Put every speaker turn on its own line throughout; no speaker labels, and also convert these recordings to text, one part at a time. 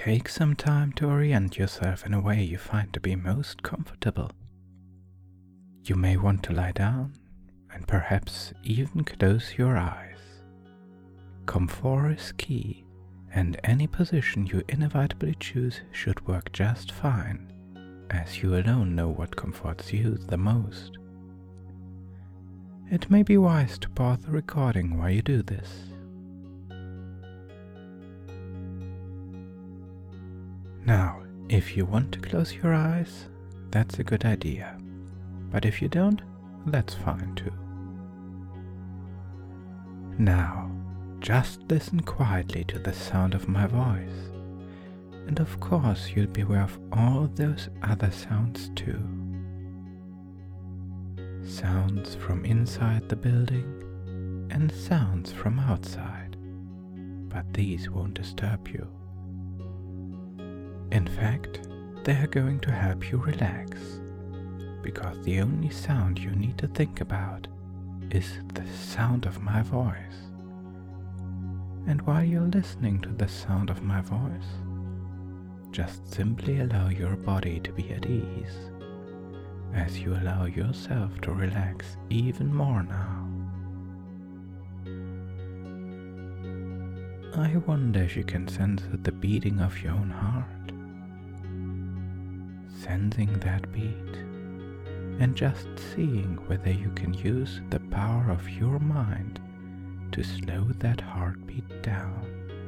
Take some time to orient yourself in a way you find to be most comfortable. You may want to lie down and perhaps even close your eyes. Comfort is key, and any position you inevitably choose should work just fine, as you alone know what comforts you the most. It may be wise to pause the recording while you do this. Now, if you want to close your eyes, that's a good idea. But if you don't, that's fine too. Now, just listen quietly to the sound of my voice. And of course, you'll be aware of all those other sounds too. Sounds from inside the building and sounds from outside. But these won't disturb you. In fact, they are going to help you relax, because the only sound you need to think about is the sound of my voice. And while you're listening to the sound of my voice, just simply allow your body to be at ease, as you allow yourself to relax even more now. I wonder if you can sense the beating of your own heart. Sensing that beat, and just seeing whether you can use the power of your mind to slow that heartbeat down.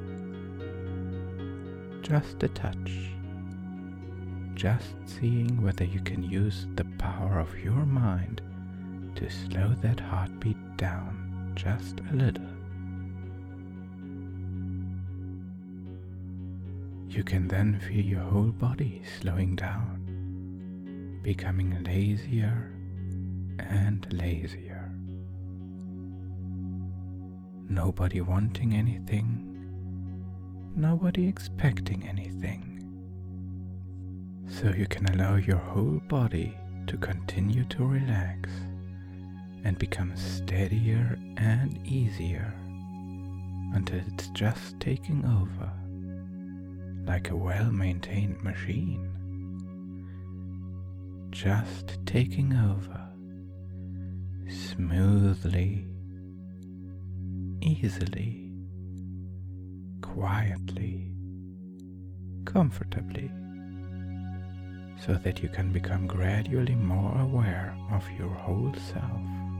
Just a touch. Just seeing whether you can use the power of your mind to slow that heartbeat down just a little. You can then feel your whole body slowing down, becoming lazier and lazier. Nobody wanting anything, nobody expecting anything. So you can allow your whole body to continue to relax and become steadier and easier until it's just taking over, like a well-maintained machine. Just taking over, smoothly, easily, quietly, comfortably, so that you can become gradually more aware of your whole self.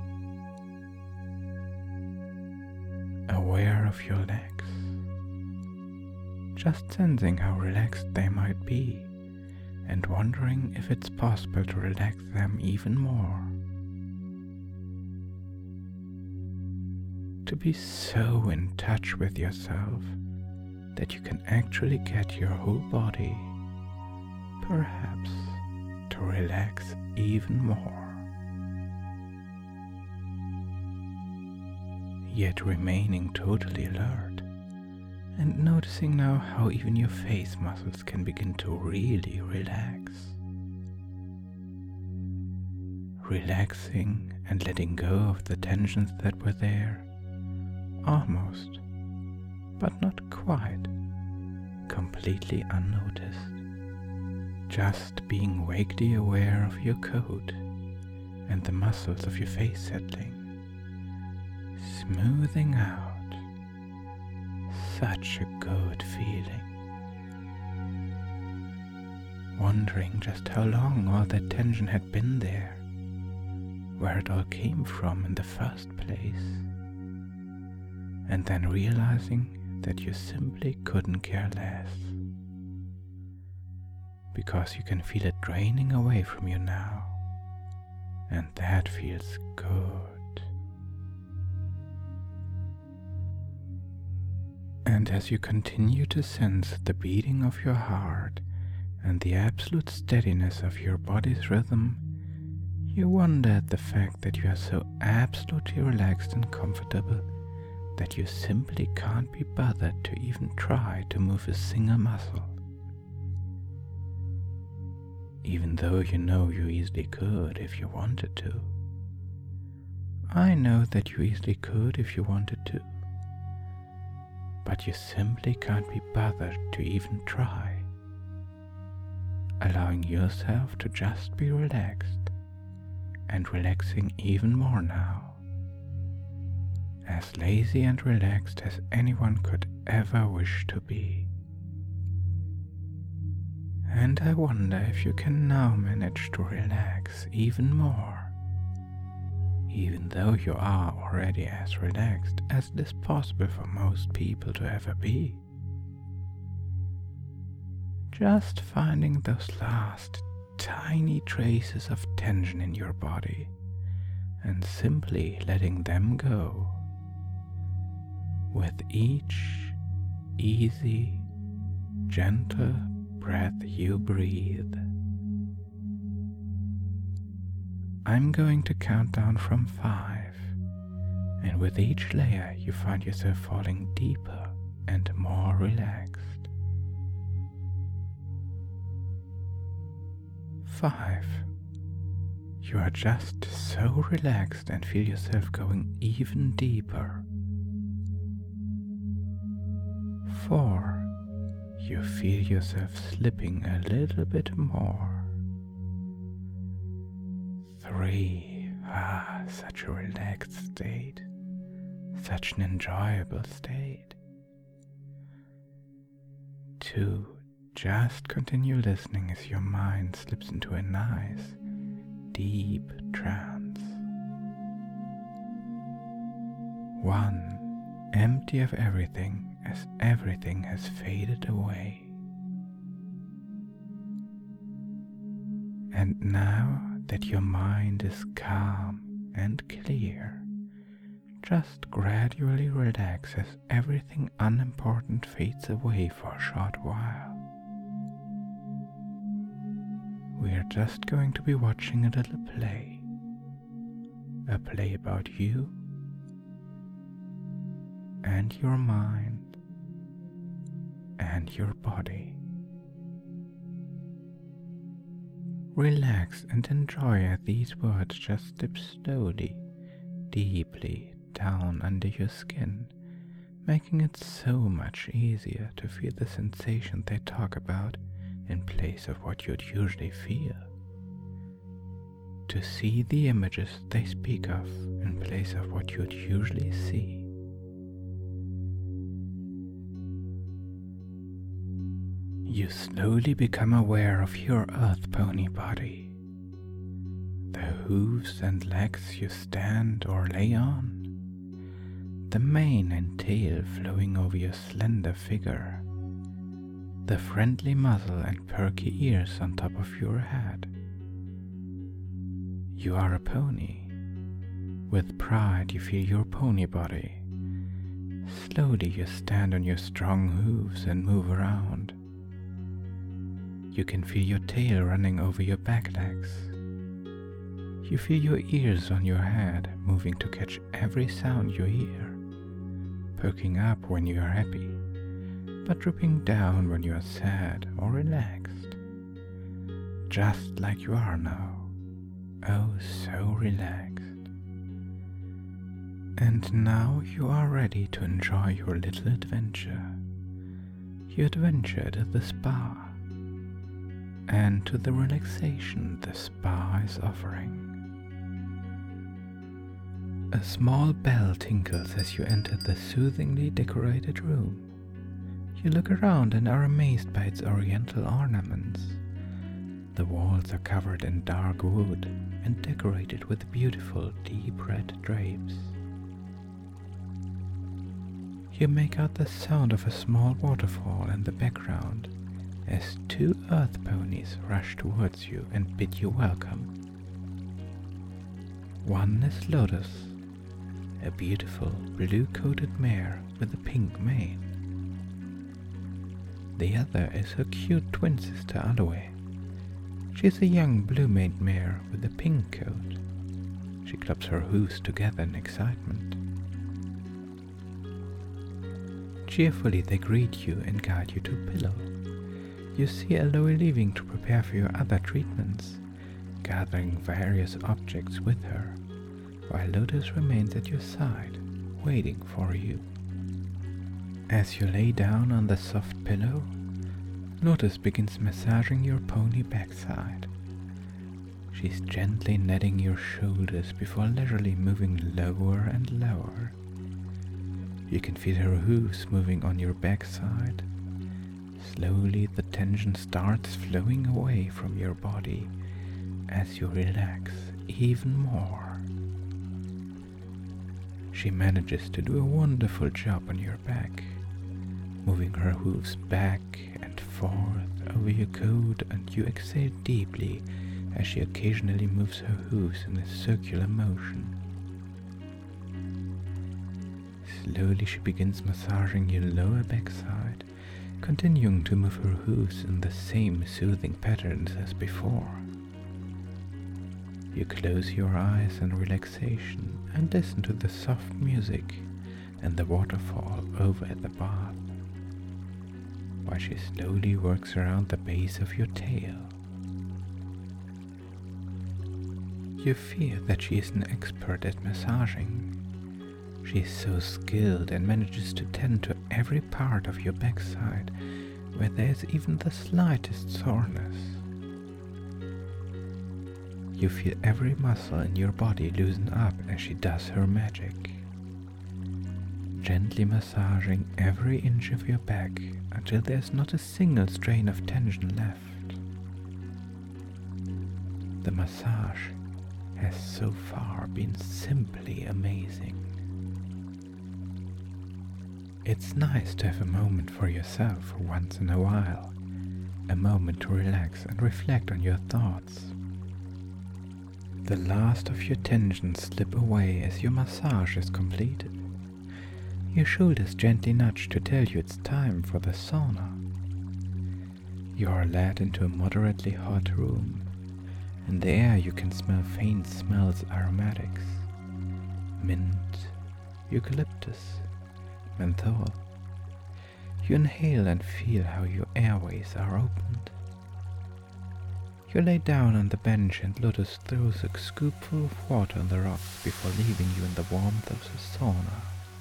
Aware of your legs, just sensing how relaxed they might be, and wondering if it's possible to relax them even more. To be so in touch with yourself that you can actually get your whole body, perhaps, to relax even more. Yet remaining totally alert, and noticing now how even your face muscles can begin to really relax. Relaxing and letting go of the tensions that were there, almost, but not quite, completely unnoticed. Just being vaguely aware of your coat and the muscles of your face settling, smoothing out. Such a good feeling. Wondering just how long all that tension had been there, where it all came from in the first place, and then realizing that you simply couldn't care less, because you can feel it draining away from you now, and that feels good. And as you continue to sense the beating of your heart and the absolute steadiness of your body's rhythm, you wonder at the fact that you are so absolutely relaxed and comfortable that you simply can't be bothered to even try to move a single muscle. Even though you know you easily could if you wanted to. I know that you easily could if you wanted to. but you simply can't be bothered to even try, allowing yourself to just be relaxed and relaxing even more now, as lazy and relaxed as anyone could ever wish to be. And I wonder if you can now manage to relax even more, even though you are already as relaxed as it is possible for most people to ever be. Just finding those last tiny traces of tension in your body and simply letting them go with each easy, gentle breath you breathe. I'm going to count down from 5, and with each layer you find yourself falling deeper and more relaxed. 5. You are just so relaxed and feel yourself going even deeper. 4. You feel yourself slipping a little bit more. 3. Such a relaxed state. Such an enjoyable state. 2. Just continue listening as your mind slips into a nice, deep trance. 1. Empty of everything as everything has faded away. And now that your mind is calm and clear, just gradually relax as everything unimportant fades away for a short while. We are just going to be watching a little play. A play about you and your mind and your body. Relax and enjoy as these words just slip slowly, deeply down under your skin, making it so much easier to feel the sensation they talk about in place of what you'd usually feel. To see the images they speak of in place of what you'd usually see. You slowly become aware of your earth pony body, the hooves and legs you stand or lay on, the mane and tail flowing over your slender figure, the friendly muzzle and perky ears on top of your head. You are a pony. With pride you feel your pony body. Slowly you stand on your strong hooves and move around. You can feel your tail running over your back legs. You feel your ears on your head moving to catch every sound you hear, perking up when you are happy, but drooping down when you are sad or relaxed, just like you are now, oh so relaxed. And now you are ready to enjoy your little adventure, your adventure to the spa, and to the relaxation the spa is offering. A small bell tinkles as you enter the soothingly decorated room. You look around and are amazed by its oriental ornaments. The walls are covered in dark wood and decorated with beautiful deep red drapes. You make out the sound of a small waterfall in the background as 2 earth ponies rush towards you and bid you welcome. One is Lotus, a beautiful blue-coated mare with a pink mane. The other is her cute twin sister Aloe. She's a young blue-maned mare with a pink coat. She claps her hooves together in excitement. Cheerfully they greet you and guide you to a pillow. You see Aloe leaving to prepare for your other treatments, gathering various objects with her, while Lotus remains at your side, waiting for you. As you lay down on the soft pillow, Lotus begins massaging your pony backside. She's gently kneading your shoulders before leisurely moving lower and lower. You can feel her hooves moving on your backside. Slowly the tension starts flowing away from your body as you relax even more. She manages to do a wonderful job on your back, moving her hooves back and forth over your coat, and you exhale deeply as she occasionally moves her hooves in a circular motion. Slowly she begins massaging your lower backside, continuing to move her hooves in the same soothing patterns as before. You close your eyes in relaxation and listen to the soft music and the waterfall over at the bath, while she slowly works around the base of your tail. You feel that she is an expert at massaging. She is so skilled and manages to tend to every part of your backside where there is even the slightest soreness. You feel every muscle in your body loosen up as she does her magic, gently massaging every inch of your back until there's not a single strain of tension left. The massage has so far been simply amazing. It's nice to have a moment for yourself once in a while, a moment to relax and reflect on your thoughts. The last of your tensions slip away as your massage is completed. Your shoulders gently nudge to tell you it's time for the sauna. You are led into a moderately hot room. In the air you can smell faint smells, aromatics, mint, eucalyptus, menthol. You inhale and feel how your airways are opened. You lay down on the bench and Lotus throws a scoopful of water on the rocks before leaving you in the warmth of the sauna.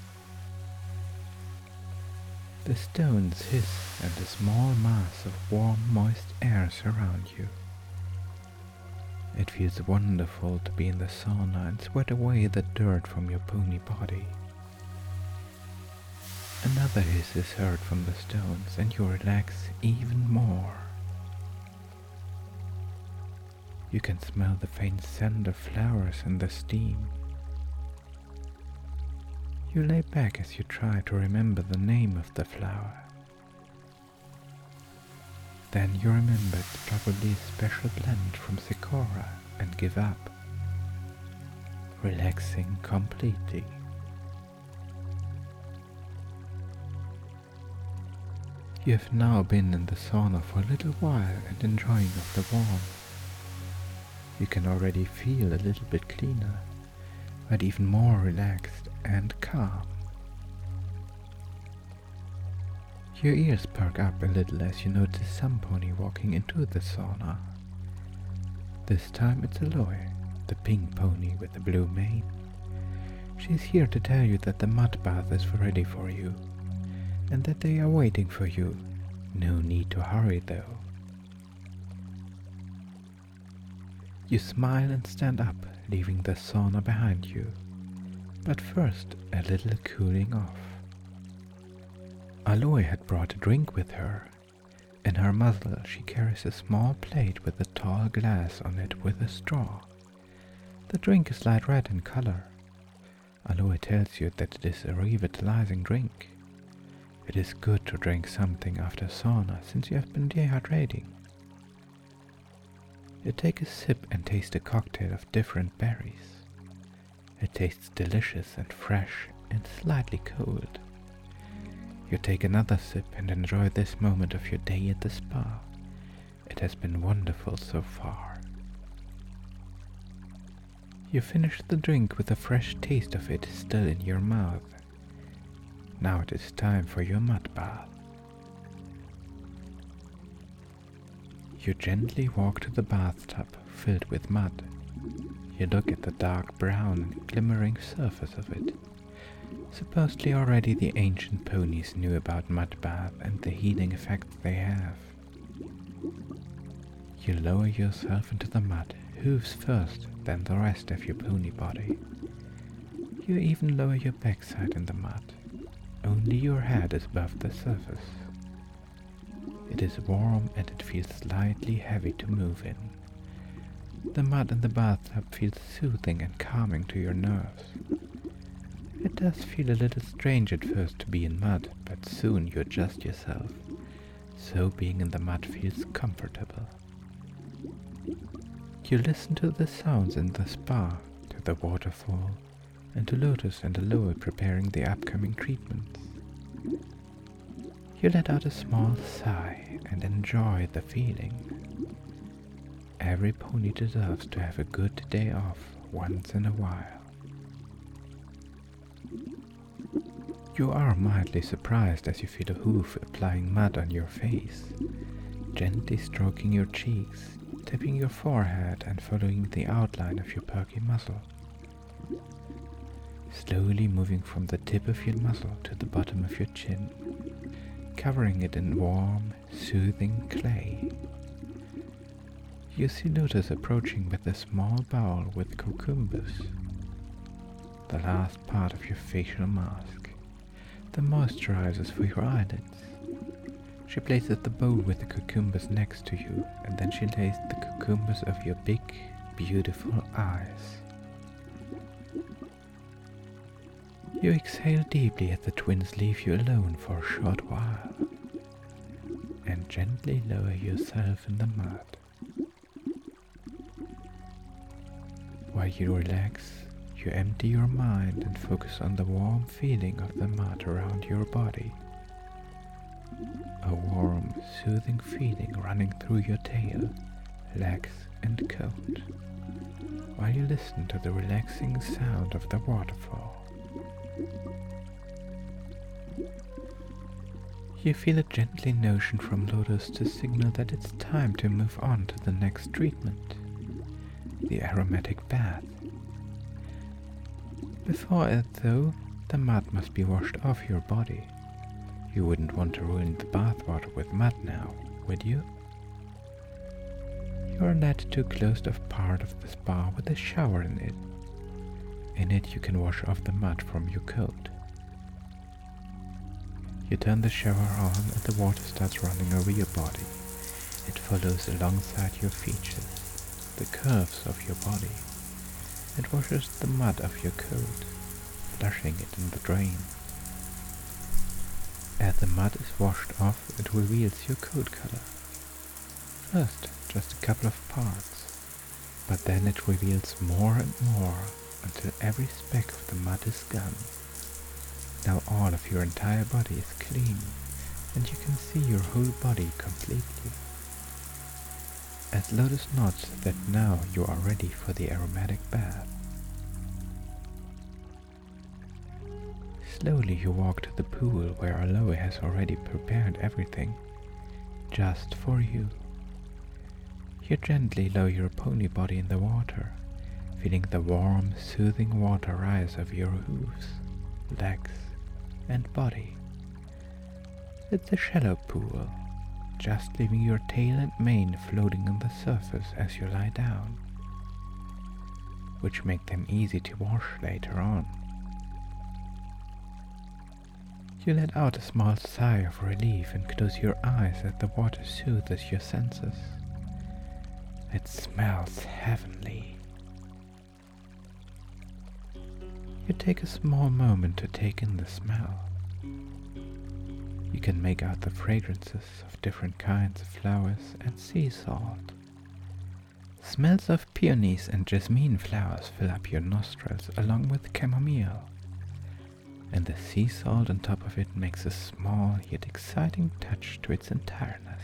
The stones hiss and a small mass of warm, moist air surround you. It feels wonderful to be in the sauna and sweat away the dirt from your pony body. Another hiss is heard from the stones and you relax even more. You can smell the faint scent of flowers in the steam. You lay back as you try to remember the name of the flower. Then you remember it's probably a special blend from Sakura and give up, relaxing completely. You have now been in the sauna for a little while and enjoying of the warmth. You can already feel a little bit cleaner, but even more relaxed and calm. Your ears perk up a little as you notice some pony walking into the sauna. This time it's Aloy, the pink pony with the blue mane. She's here to tell you that the mud bath is ready for you, and that they are waiting for you. No need to hurry though. You smile and stand up, leaving the sauna behind you. But first, a little cooling off. Aloy had brought a drink with her. In her muzzle she carries a small plate with a tall glass on it with a straw. The drink is light red in color. Aloy tells you that it is a revitalizing drink. It is good to drink something after sauna since you have been dehydrating. You take a sip and taste a cocktail of different berries. It tastes delicious and fresh and slightly cold. You take another sip and enjoy this moment of your day at the spa. It has been wonderful so far. You finish the drink with a fresh taste of it still in your mouth. Now it is time for your mud bath. You gently walk to the bathtub filled with mud. You look at the dark brown and glimmering surface of it. Supposedly already the ancient ponies knew about mud bath and the healing effect they have. You lower yourself into the mud, hooves first, then the rest of your pony body. You even lower your backside in the mud. Only your head is above the surface. It is warm and it feels slightly heavy to move in. The mud in the bathtub feels soothing and calming to your nerves. It does feel a little strange at first to be in mud, but soon you adjust yourself, so being in the mud feels comfortable. You listen to the sounds in the spa, to the waterfall, and to Lotus and Aloe preparing the upcoming treatments. You let out a small sigh and enjoy the feeling. Every pony deserves to have a good day off once in a while. You are mildly surprised as you feel a hoof applying mud on your face, gently stroking your cheeks, tipping your forehead and following the outline of your perky muzzle. Slowly moving from the tip of your muzzle to the bottom of your chin, covering it in warm, soothing clay. You see Lotus approaching with a small bowl with cucumbers, the last part of your facial mask, the moisturizers for your eyelids. She places the bowl with the cucumbers next to you, and then she lays the cucumbers over your big, beautiful eyes. You exhale deeply as the twins leave you alone for a short while, and gently lower yourself in the mud. While you relax, you empty your mind and focus on the warm feeling of the mud around your body. A warm, soothing feeling running through your tail, legs and coat, while you listen to the relaxing sound of the waterfall. You feel a gently notion from Lotus to signal that it's time to move on to the next treatment, the aromatic bath. Before it though, the mud must be washed off your body. You wouldn't want to ruin the bathwater with mud now, would you? You are led to a closed-off part of the spa with a shower in it. In it you can wash off the mud from your coat. You turn the shower on and the water starts running over your body. It follows alongside your features, the curves of your body. It washes the mud off your coat, flushing it in the drain. As the mud is washed off, it reveals your coat color. First, just a couple of parts, but then it reveals more and more until every speck of the mud is gone. Now all of your entire body is clean, and you can see your whole body completely. As Lotus nods that now you are ready for the aromatic bath. Slowly you walk to the pool where Aloe has already prepared everything, just for you. You gently lower your pony body in the water, feeling the warm, soothing water rise over your hooves, legs, and body. It's a shallow pool, just leaving your tail and mane floating on the surface as you lie down, which make them easy to wash later on. You let out a small sigh of relief and close your eyes as the water soothes your senses. It smells heavenly. You take a small moment to take in the smell. You can make out the fragrances of different kinds of flowers and sea salt. Smells of peonies and jasmine flowers fill up your nostrils along with chamomile, and the sea salt on top of it makes a small yet exciting touch to its entireness.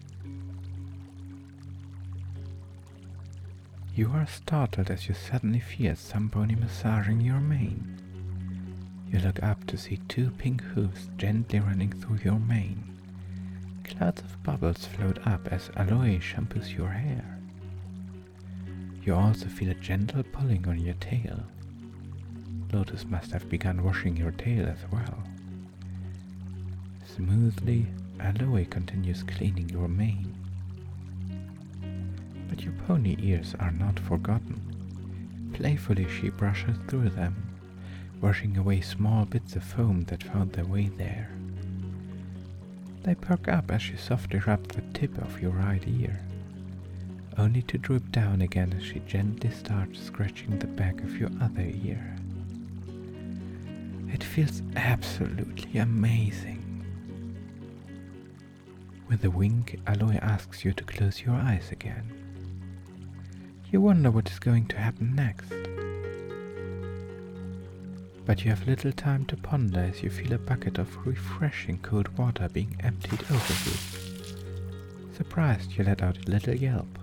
You are startled as you suddenly feel somebody massaging your mane. You look up to see two pink hooves gently running through your mane. Clouds of bubbles float up as Aloe shampoos your hair. You also feel a gentle pulling on your tail. Lotus must have begun washing your tail as well. Smoothly, Aloe continues cleaning your mane. But your pony ears are not forgotten. Playfully she brushes through them, washing away small bits of foam that found their way there. They perk up as she softly rubs the tip of your right ear, only to droop down again as she gently starts scratching the back of your other ear. It feels absolutely amazing. With a wink, Aloe asks you to close your eyes again. You wonder what is going to happen next. But you have little time to ponder as you feel a bucket of refreshing cold water being emptied over you. Surprised, you let out a little yelp.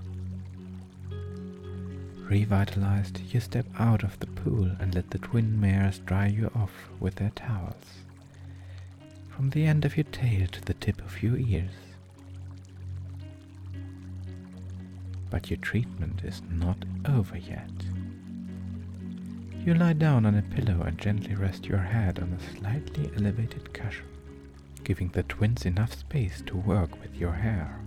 Revitalized, you step out of the pool and let the twin mares dry you off with their towels, from the end of your tail to the tip of your ears. But your treatment is not over yet. You lie down on a pillow and gently rest your head on a slightly elevated cushion, giving the twins enough space to work with your hair.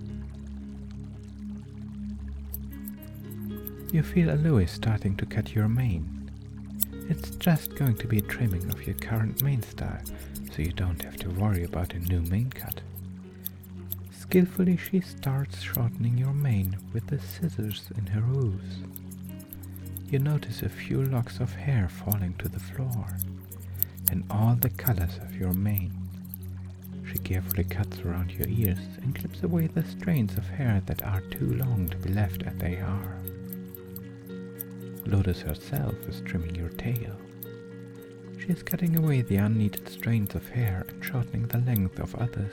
You feel Aloe starting to cut your mane. It's just going to be a trimming of your current mane style, so you don't have to worry about a new mane cut. Skillfully she starts shortening your mane with the scissors in her hooves. You notice a few locks of hair falling to the floor, and all the colors of your mane. She carefully cuts around your ears and clips away the strands of hair that are too long to be left as they are. Lotus herself is trimming your tail. She is cutting away the unneeded strands of hair and shortening the length of others.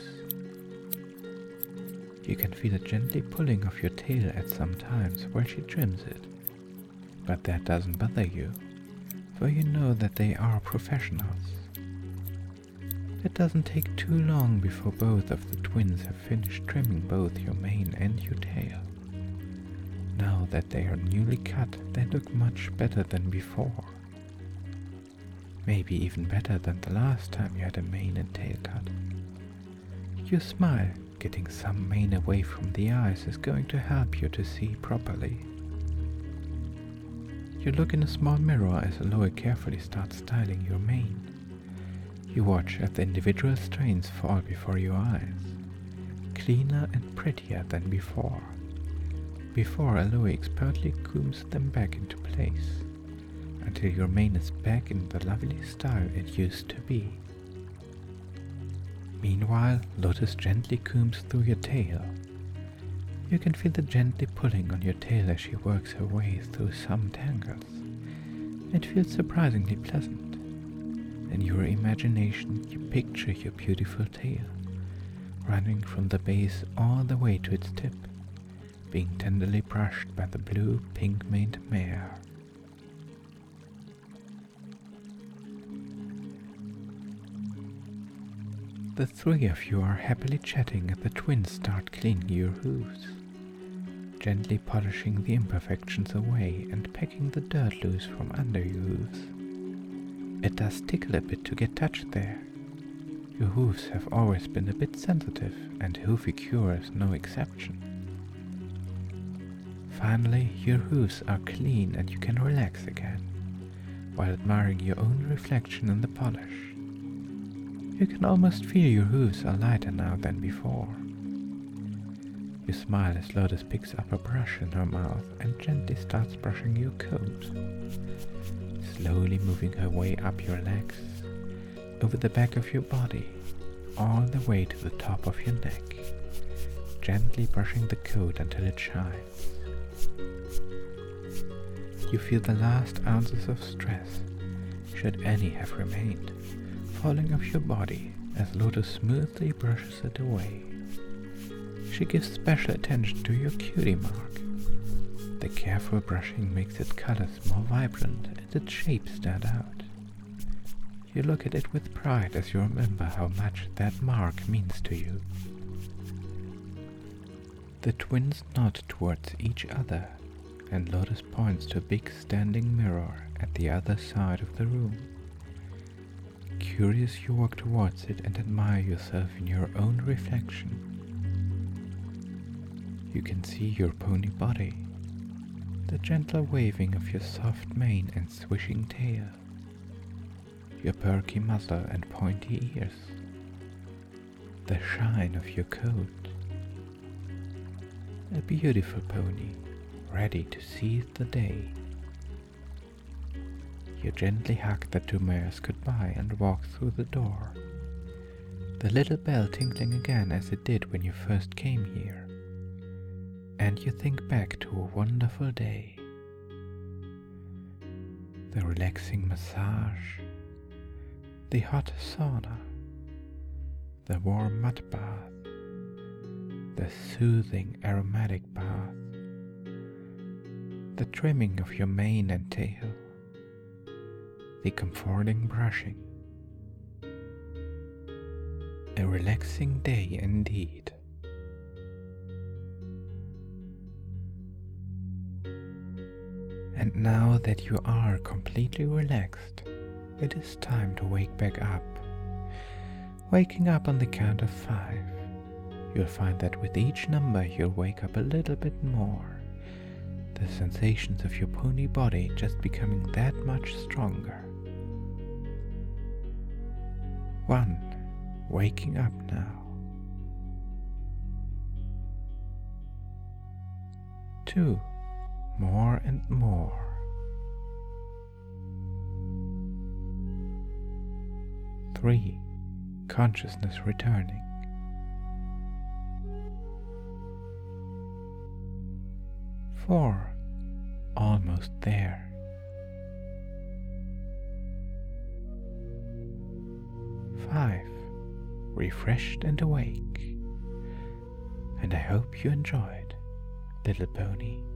You can feel it gently pulling of your tail at some times while she trims it. But that doesn't bother you, for you know that they are professionals. It doesn't take too long before both of the twins have finished trimming both your mane and your tail. Now that they are newly cut, they look much better than before. Maybe even better than the last time you had a mane and tail cut. You smile. Getting some mane away from the eyes is going to help you to see properly. You look in a small mirror as Aloe carefully starts styling your mane. You watch as the individual strands fall before your eyes, cleaner and prettier than before. Before, Aloe expertly combs them back into place, until your mane is back in the lovely style it used to be. Meanwhile, Lotus gently combs through your tail. You can feel the gently pulling on your tail as she works her way through some tangles. It feels surprisingly pleasant. In your imagination, you picture your beautiful tail, running from the base all the way to its tip, being tenderly brushed by the blue pink-maned mare. The three of you are happily chatting as the twins start cleaning your hooves, gently polishing the imperfections away and pecking the dirt loose from under your hooves. It does tickle a bit to get touched there. Your hooves have always been a bit sensitive, and Hoofy-Cure is no exception. Finally, your hooves are clean and you can relax again, while admiring your own reflection in the polish. You can almost feel your hooves are lighter now than before. You smile as Lotus picks up a brush in her mouth and gently starts brushing your coat, slowly moving her way up your legs, over the back of your body, all the way to the top of your neck, gently brushing the coat until it shines. You feel the last ounces of stress, should any have remained, falling off your body as Lotus smoothly brushes it away. She gives special attention to your cutie mark. The careful brushing makes its colors more vibrant and its shape stand out. You look at it with pride as you remember how much that mark means to you. The twins nod towards each other, and Lotus points to a big standing mirror at the other side of the room. Curious, you walk towards it and admire yourself in your own reflection. You can see your pony body, the gentle waving of your soft mane and swishing tail, your perky muzzle and pointy ears, the shine of your coat. A beautiful pony, ready to seize the day. You gently hug the two mares goodbye and walk through the door, the little bell tinkling again as it did when you first came here. And you think back to a wonderful day. The relaxing massage, the hot sauna, the warm mud bath, the soothing aromatic bath, the trimming of your mane and tail, the comforting brushing. A relaxing day indeed. And now that you are completely relaxed, it is time to wake back up. Waking up on the count of 5, you'll find that with each number you'll wake up a little bit more, the sensations of your pony body just becoming that much stronger. 1. Waking up now. 2. More and more. 3. Consciousness returning. 4. Almost there. 5. Refreshed and awake. And I hope you enjoyed, little pony.